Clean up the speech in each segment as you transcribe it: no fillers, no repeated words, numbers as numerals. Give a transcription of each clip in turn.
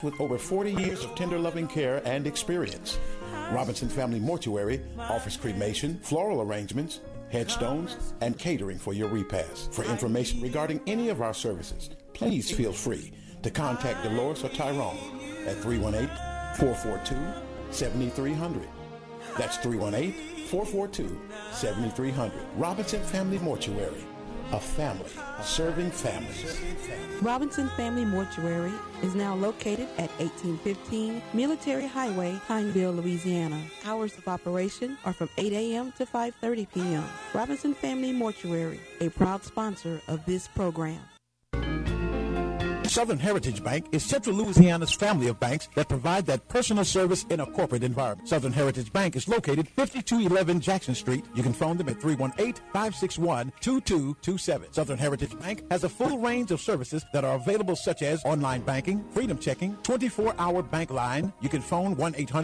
with over 40 years of tender loving care and experience. Robinson Family Mortuary offers cremation, floral arrangements, headstones, and catering for your repast. For information regarding any of our services, please feel free to contact Dolores or Tyrone at 318-442-7300. That's 318-442-7300. Robinson Family Mortuary, a family serving families. Robinson Family Mortuary is now located at 1815 Military Highway, Pineville, Louisiana. Hours of operation are from 8 a.m. to 5:30 p.m. Robinson Family Mortuary, a proud sponsor of this program. Southern Heritage Bank is Central Louisiana's family of banks that provide that personal service in a corporate environment. Southern Heritage Bank is located 5211 Jackson Street. You can phone them at 318-561-2227. Southern Heritage Bank has a full range of services that are available, such as online banking, freedom checking, 24-hour bank line. You can phone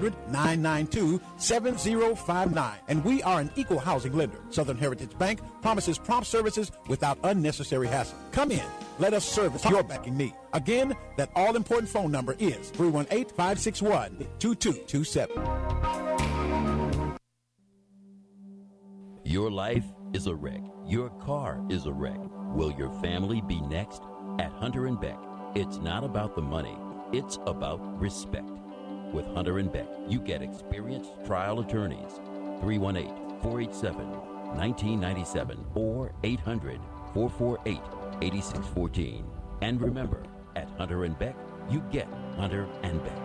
1-800-992-7059. And we are an equal housing lender. Southern Heritage Bank promises prompt services without unnecessary hassle. Come in. Let us service your banking need. Again, that all-important phone number is 318-561-2227. Your life is a wreck. Your car is a wreck. Will your family be next? At Hunter & Beck, it's not about the money. It's about respect. With Hunter & Beck, you get experienced trial attorneys. 318-487-1997 or 800-448-8614. And remember, at Hunter & Beck, you get Hunter & Beck.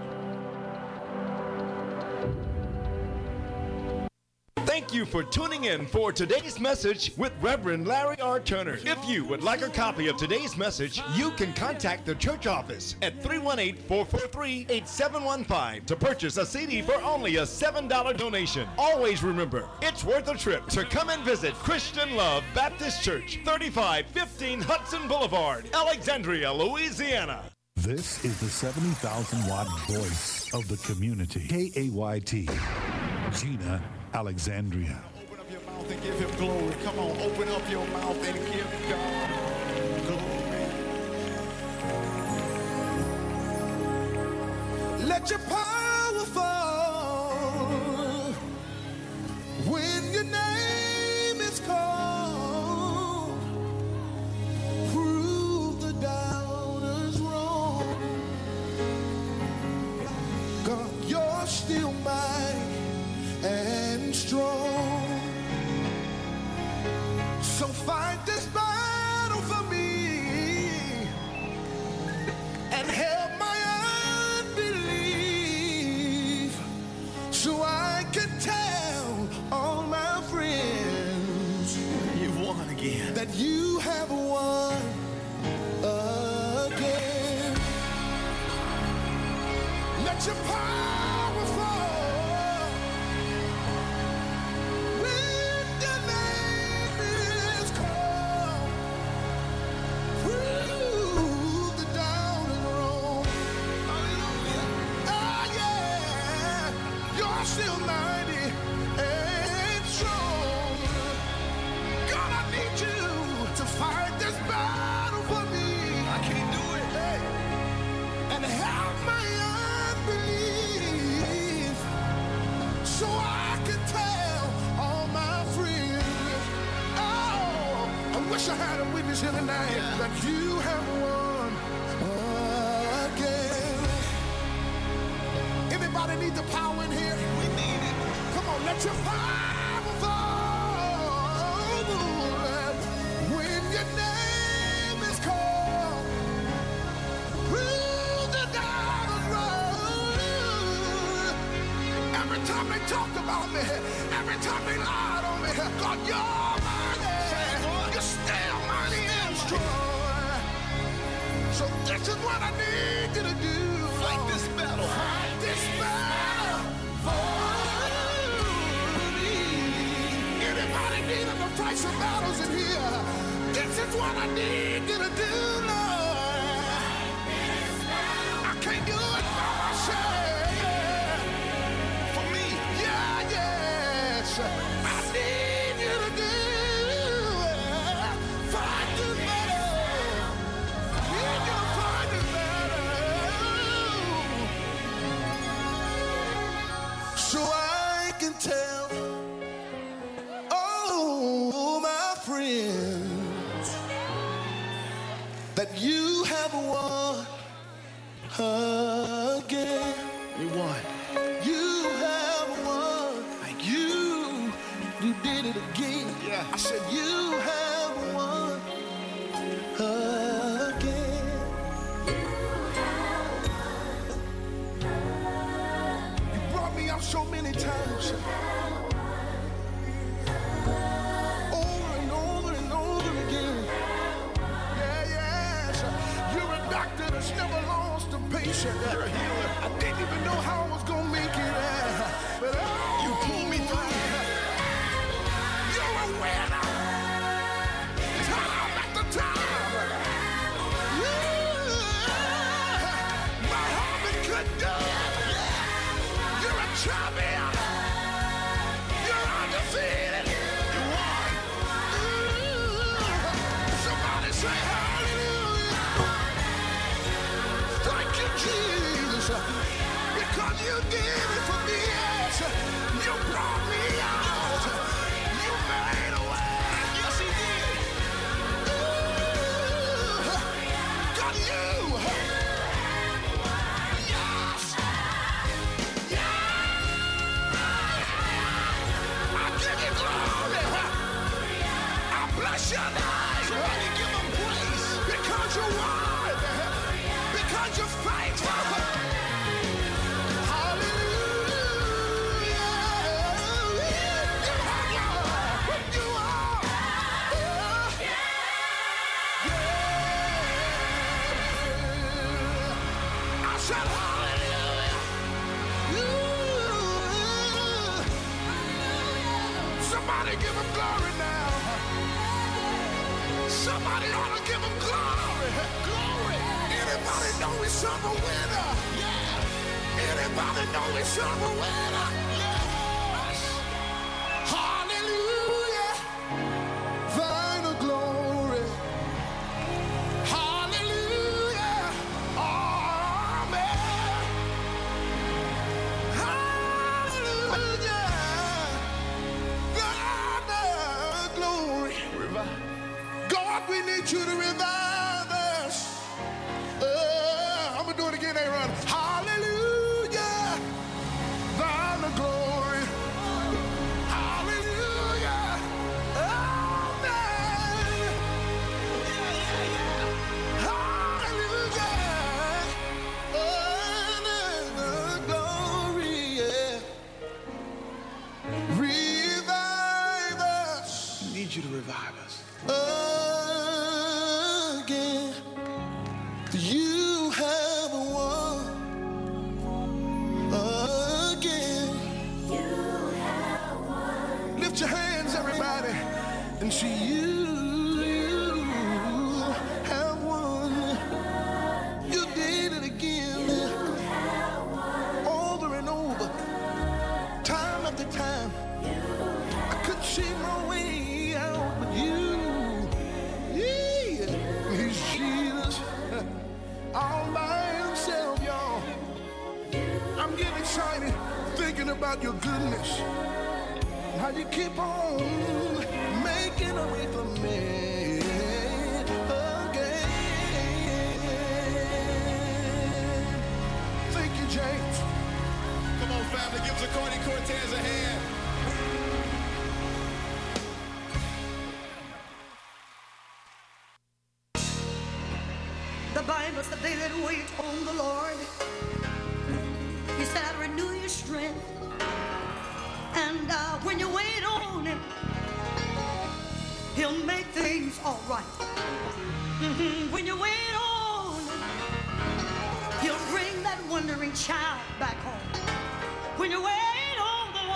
Thank you for tuning in for today's message with Reverend Larry R. Turner. If you would like a copy of today's message, you can contact the church office at 318-443-8715 to purchase a CD for only a $7 donation. Always remember, it's worth a trip to come and visit Christian Love Baptist Church, 3515 Hudson Boulevard, Alexandria, Louisiana. This is the 70,000-watt voice of the community. KAYT, Gina, Alexandria. Open up your mouth and give him glory. Come on, open up your mouth and give God glory. Let your power fall when your name is called. Prove the doubters wrong. God, you're still mine and strong. So fight this battle for me and help my unbelief, so I can tell all my friends you've won again, that you have won again. Let your power fall. Still mighty and strong. God, I need you to fight this battle for me. I can't do it. Hey. And help my unbelief, so I can tell all my friends. Oh, I wish I had a witness here tonight that you have won again. Anybody need the power in here? We need it. Come on, let your power fall when your name is called. Through the diamond road. Every time they talked about me, every time they lied on me, God, you're mighty. You're still mighty and strong. So this is what I need you to do. Fight this battle. Fight this battle for me. Anybody needing to fight some battles in here? This is what I need you to do, Lord. I can't do it by myself. For me, yeah, yes. I need you to do it. Fight this battle. I need you to fight this battle. So I can tell, oh, my friends, that you have won again. You won. You have won. Like you did it again. Yeah. I said you have won again. You brought me out so many times. Over and over and over again. Yeah, yes. You're a doctor that's never lost a patient. You're a healer. I didn't even know how I was gonna make it. But You pulled me through. you're a winner. Time after time. My husband couldn't do it. You're a champion. You're undefeated. You won. Somebody say hallelujah. Thank you, Jesus. Because you did it for me. Yes. You brought me out. You made a way. Yes, he did. God, you. Yes. I give you glory. I bless your name. Somebody give him praise. Because you're worthy. Because you're faithful. Hallelujah. You are. I said hallelujah. Somebody give him glory now. Somebody ought to give him glory. Glory. Anybody know he's a winner? Yeah. Anybody know he's a winner? Yes. Hallelujah. Thine the glory. Hallelujah. Amen. Hallelujah. Thine the glory. God, we need you to revive us. I'm gonna do it again, Aaron. Hallelujah. Thine the glory. Hallelujah. Amen. Hallelujah. Thine the glory. Yeah. Revive us. I need you to revive us. Again, you have won again. Lift your hands, everybody, and see you have won. You did it again, over and over, time after time. I couldn't see my way out, but you. He's Jesus all by himself, y'all. I'm getting excited thinking about your goodness. How you keep on making a way for me again. Thank you, James. Come on, family. Give Zacardi Cortez a hand. The Bible said they that wait on the Lord, he said, I'll renew your strength. And when you wait on him, he'll make things all right. When you wait on him, he'll bring that wandering child back home. When you wait on the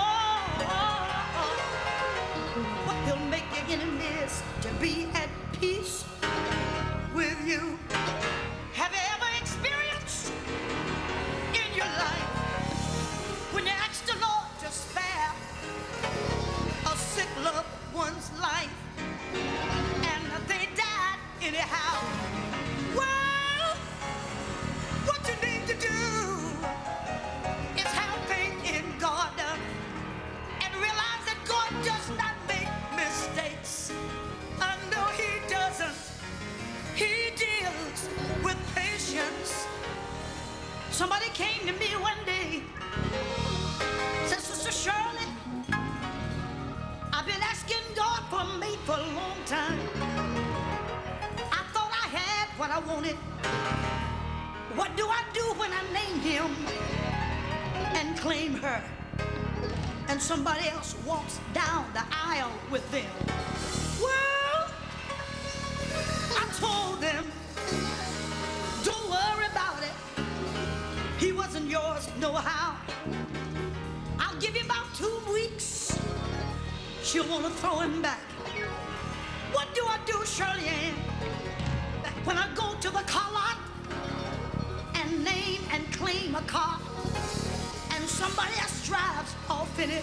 Lord, he'll make your enemies to be at peace with you. Have you ever experienced in your life when you asked the Lord to spare a sick loved one's life and they died anyhow? Well, what you need to do is have faith in God. Somebody came to me one day, said, Sister Shirley, I've been asking God for a mate for a long time. I thought I had what I wanted. What do I do when I name him and claim her, and somebody else walks down the aisle with them? Well, I told them, don't worry about it. He wasn't yours, no how. I'll give you about 2 weeks. She'll want to throw him back. What do I do, Shirley Ann, when I go to the car lot and name and claim a car, and somebody else drives off in it?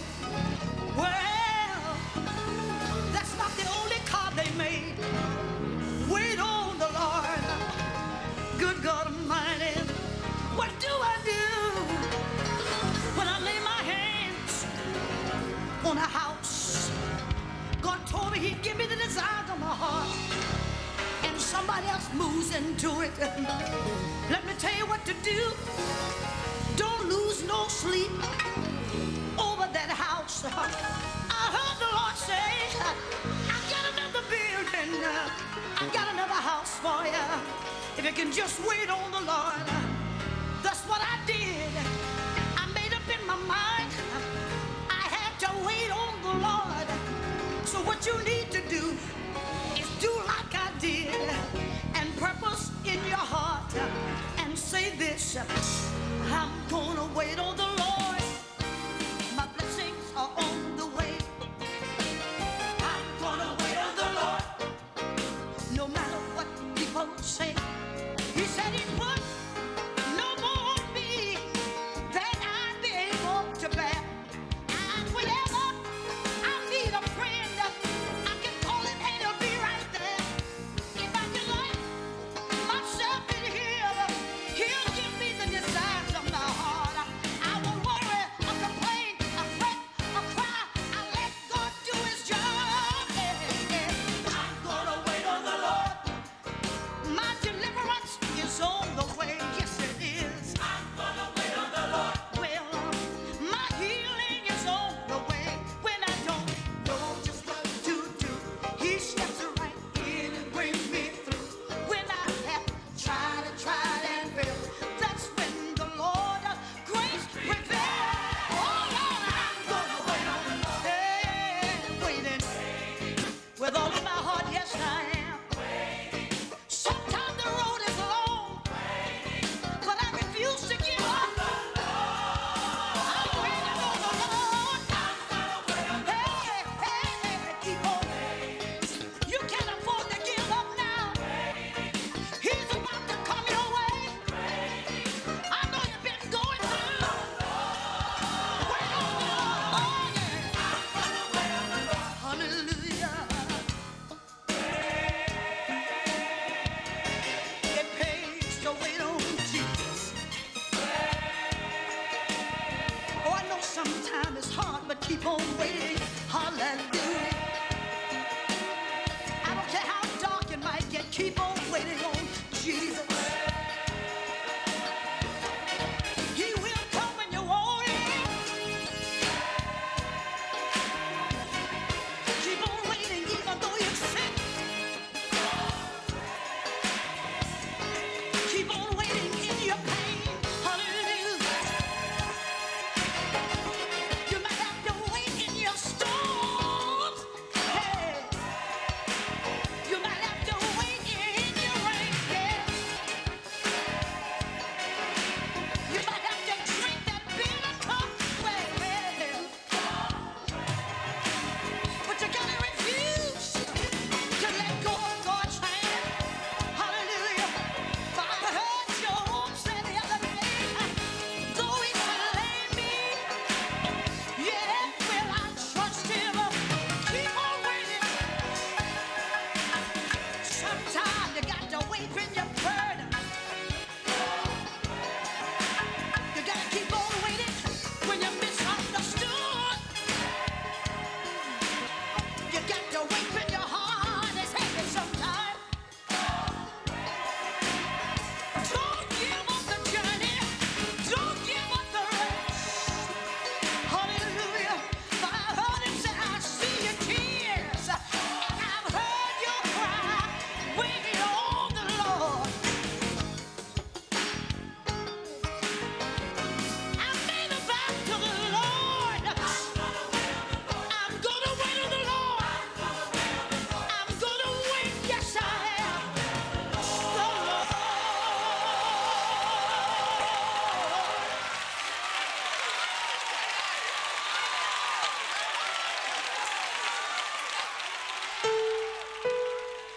Well, that's not the only car they made. Wait on the Lord. Good God Almighty. What do I do when I lay my hands on a house? God told me he'd give me the desires of my heart, and somebody else moves into it. Let me tell you what to do. Don't lose no sleep over that house. I heard the Lord say, I got another building, I got another house for you. If you can just wait on the Lord. That's what I did. I made up in my mind I had to wait on the Lord. So what you need to do is do like I did, and purpose in your heart and say this: I'm gonna wait on the Lord. My blessings are on the way. I'm gonna wait on the Lord, no matter what people say. He said he'd put no more on me than I'd be able to bear. And whenever I need a friend, I can call him and he'll be right there. If I can let myself in here, he'll give me the desires of my heart. I won't worry, I complain, I fret, I cry. I let God do his job. I'm gonna wait on the Lord. My deliverance is on the way. Yes, it is. I'm gonna wait on the Lord. Well, my healing is on the way. When I don't know just what to do, he steps right in and brings me through. When I have tried and failed, that's when the Lord grace prevails. Oh Lord, I'm gonna wait on the Lord. Hey, waiting with all of my heart. Yes, I am. Sometimes the road is long, but I refuse to give up. I'm waiting on the Lord. Hey, keep on. You can't afford to give up now. He's about to come your way. I know you've been going through. Wait on the Lord. Oh, yeah. Hallelujah. It pays to wait on Jesus. Oh, I know sometimes it's hard, but keep on waiting. Hallelujah. I don't care how dark it might get, keep on waiting on Jesus. He will come when you want him. Keep on waiting even though you're sick. Keep on waiting in your pain. Hallelujah. You might have to wait in your storm. Hey. You might have to wait in your rain. Yeah.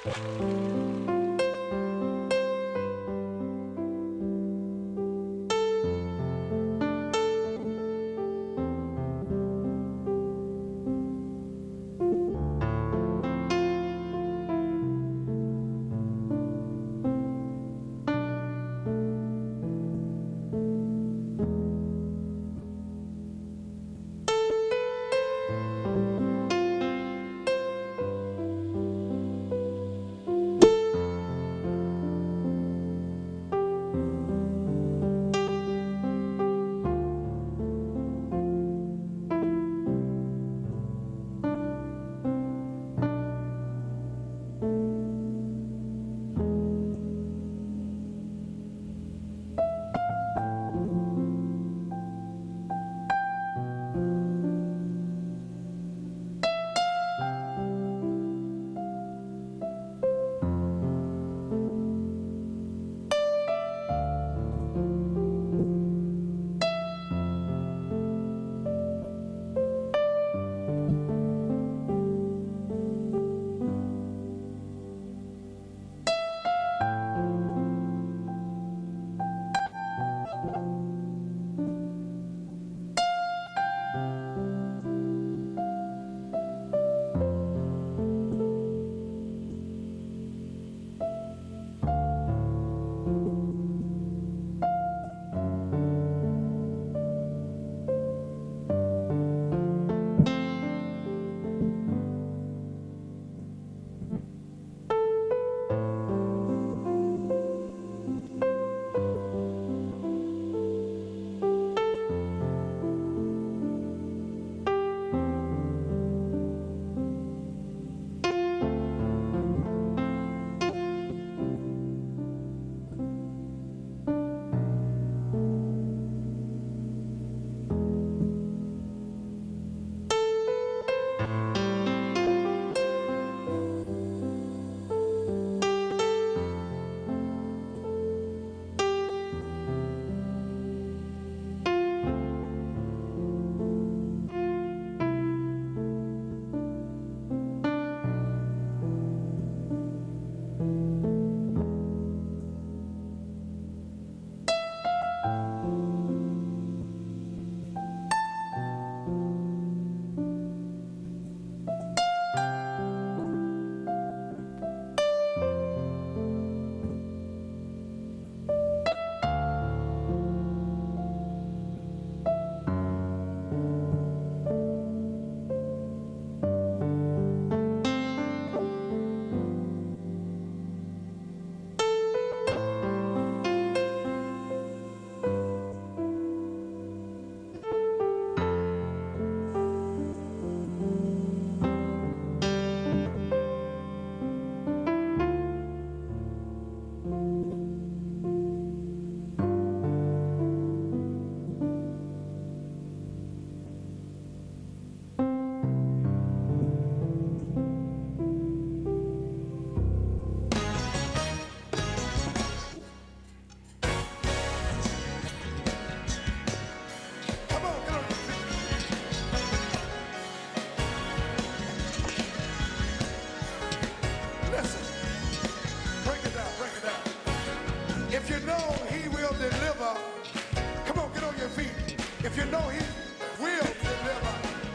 If you know he will deliver.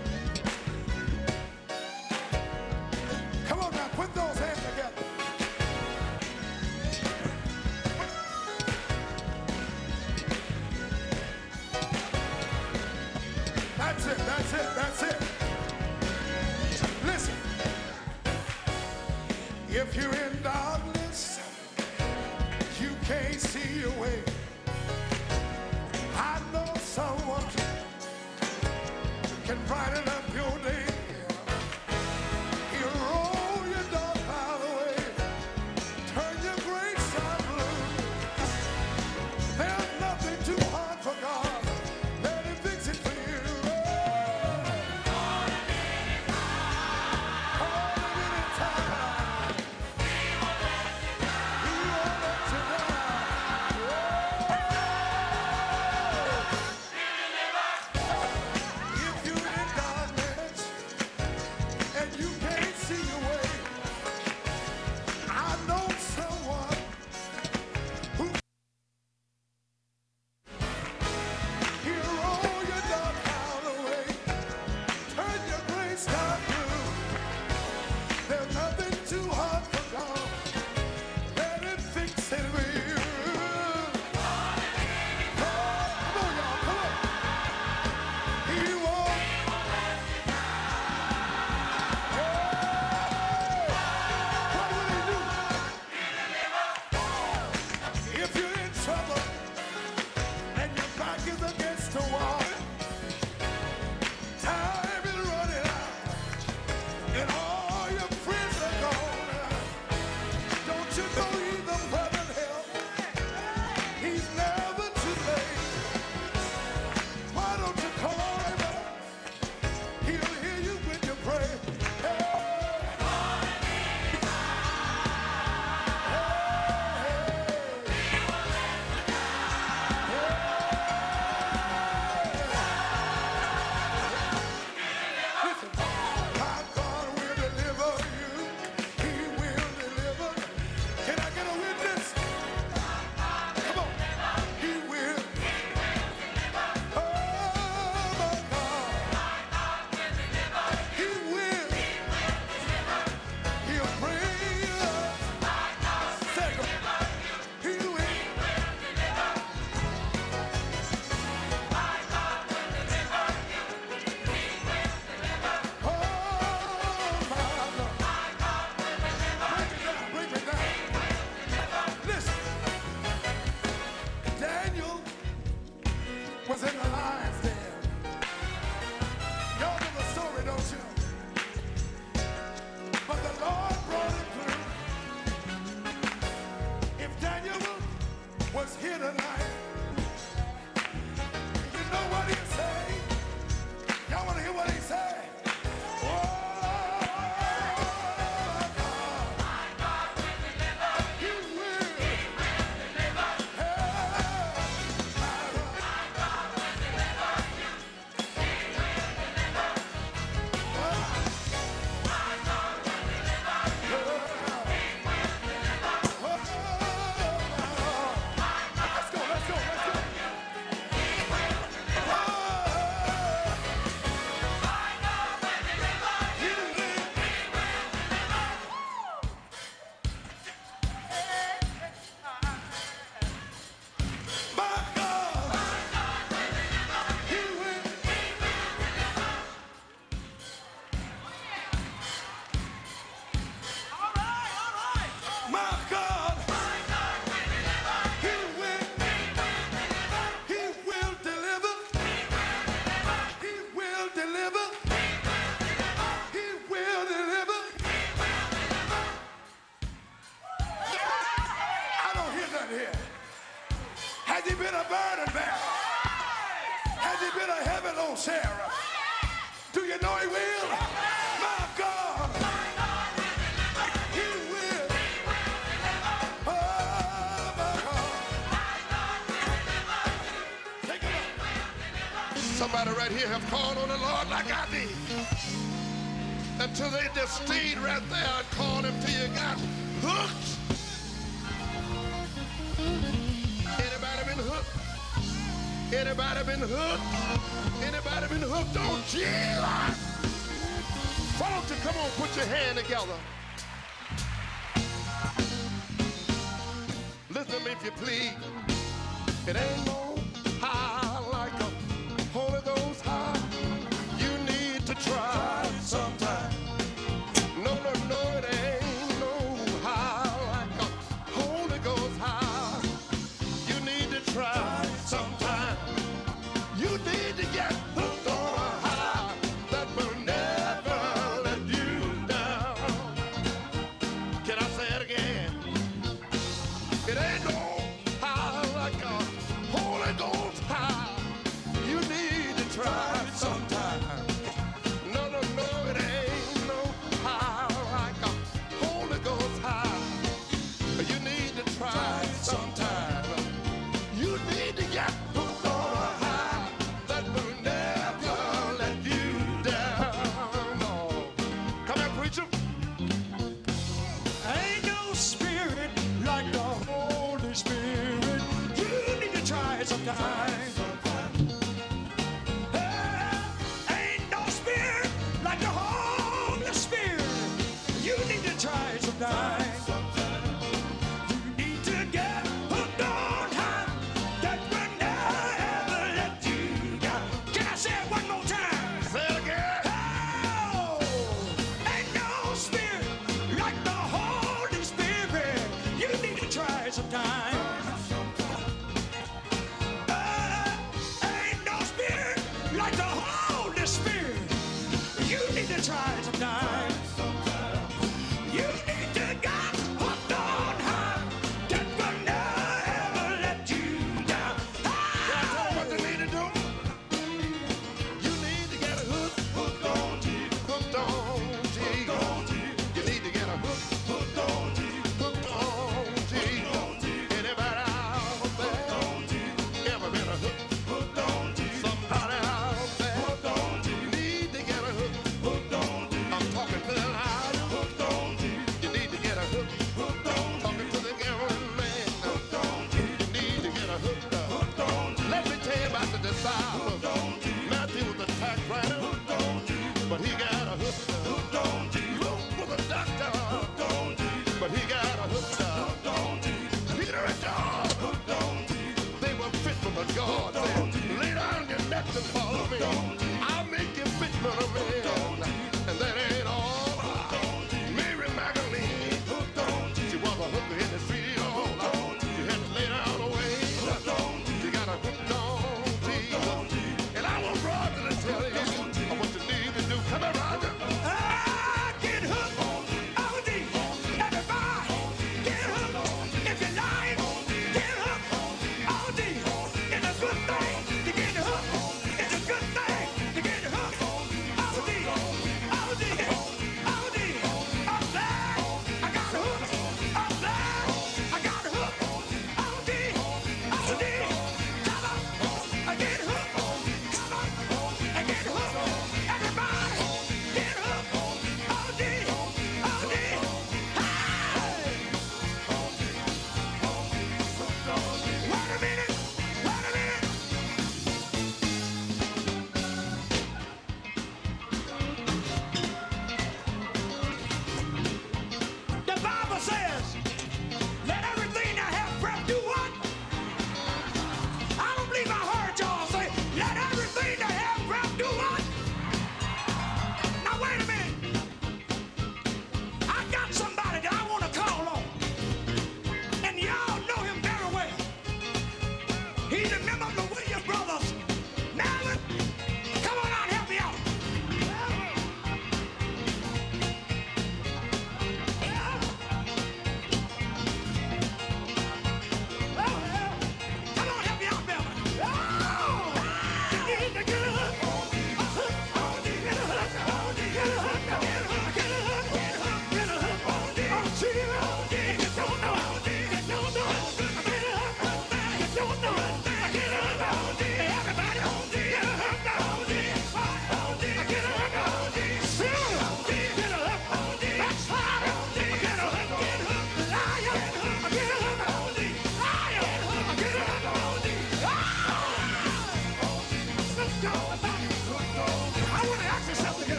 Come on now, put those hands together. That's it, that's it, that's it. Listen, if you're in darkness, you can't see your way. I know someone can brighten up your day. He'll roll your dark cloud away, turn your gray sky blue. There's nothing too hard for God. Let him fix it for you. Call him anytime. He won't let you down. If you're in darkness, was in the lion's den. Y'all know the story, don't you? But the Lord brought him through. If Daniel was here tonight, you know what he say? Y'all want to hear what he say? Has he been a burden bearer? Has he been a heavy load sharer? Do you know he will? My God, he will. Oh, my God. Take it up. Somebody right here have called on the Lord like I did. Until they just stayed right there and called him till you got hooked. Anybody been hooked? Anybody been hooked? Anybody been hooked on Jesus? Why don't you come on, put your hand together. Listen to me if you please. It ain't no high like a Holy Ghost high. You need to try sometime. No, no, no, it ain't no high like a Holy Ghost high. You need to try sometime. You need to get hooked on a high that will never let you down. Can I say it again? It ain't no high like a Holy Ghost high. You need to try sometime. No, no, no, it ain't no high like a Holy Ghost high. You need to try sometime. You need to get hooked on a high that will never let you down. No. Come here, preacher. Ain't no spirit like the Holy Spirit. You need to try it sometime. Ain't no spirit like the Holy Spirit. You need to try it sometime. You need to get hooked on high that will never let you down. Can I say it one more time? Say it again. Oh, ain't no spirit like the Holy Spirit. You need to try it sometime. Ain't no spirit like the Holy Spirit. You need to try it sometime. You need to get hooked on high that will never let you down. What you need to do? You need to get a hooked on Jesus. Hooked on Jesus. You need to get a hooked on Jesus. Hooked on Jesus. Anybody out there ever been a hooked on Jesus? Somebody out there need to get a hooked on Jesus. I'm talking to the liar. Hooked on Jesus. You need to get a hooked on. Talking to the gambling man. Hooked on Jesus. You need to get a hooked on. Let me tell you about the disciples.